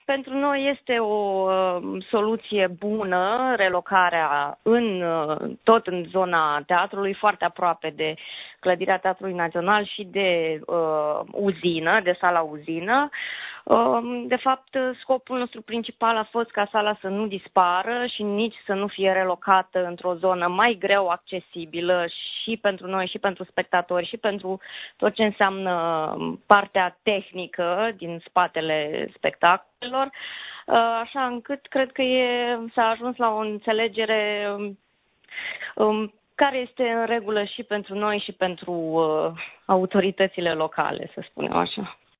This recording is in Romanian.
Pentru noi este o soluție bună relocarea tot în zona teatrului, foarte aproape de clădirea Teatrului Național și de uzină, de sala uzină. De fapt, scopul nostru principal a fost ca sala să nu dispară și nici să nu fie relocată într-o zonă mai greu accesibilă și pentru noi, și pentru spectatori, și pentru tot ce înseamnă partea tehnică din spatele spectacolelor, așa încât cred că s-a ajuns la o înțelegere care este în regulă și pentru noi și pentru autoritățile locale, să spunem așa.